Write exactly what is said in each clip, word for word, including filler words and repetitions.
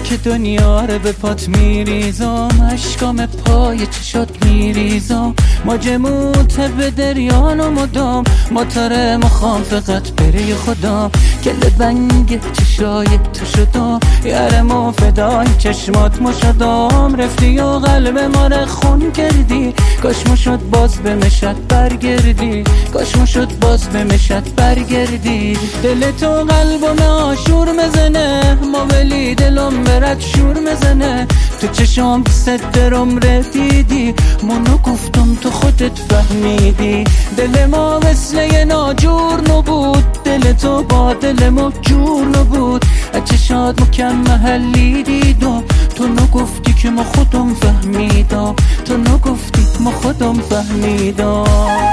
که دنیا رو به پات میریزم، اشکام پای چشات میریزم، ماجموت به دریان و مدام موتور مخوام فقط بری خدا. گل بنگ چشای تو شدم، یارمو فدای چشمات مو شدم، رفتی و قلب ما رو خون کردی، کاش مو شد باز به مشت برگردی، کاش مو شد باز به مشت برگردی. دل تو قلبم آشور مزنه، ما ولی دلم برات شور مزنه، تو چشام صد درم دیدی، منو گفتم تو خودت فهمیدی. دل ما مثل یه ناجور نبود، دل تو با دل ما جور نبود، چشات مکم محلی دیدم، تو نگفتی که ما خودم فهمیدم، تو نگفتی ما خودم فهمیدم.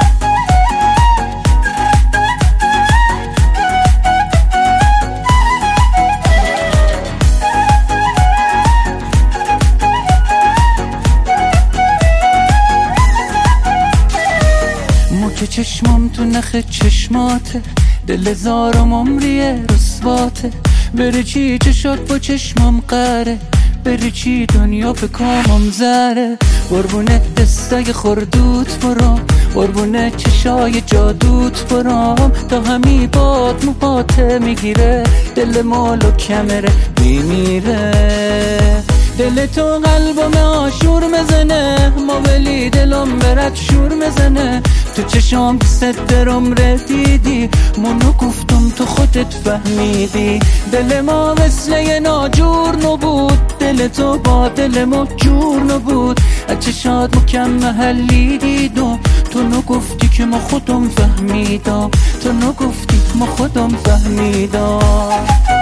که چشمام تو نخ چشماته، دل زارم عمریه رسواته، بری چی چشات با چشمام قره، بری چی دنیا به کامم زره. قربونه دستای خردوت برام، قربونه چشای جادوت برام، تا همی باد موهاته میگیره، دل مالو کمره میمیره. دل تو قلبم آشور مزنه، ما ولی دلم برات شور مزنه، تو چشام صد درم دیدی، منو گفتم تو خودت فهمیدی. دل ما مثل یه ناجور نبود، دل تو با دل ما جور نبود، چشات مکم محلی دیدم، تو نگفتی که ما خودم فهمیدم، تو نگفتی ما خودم فهمیدم.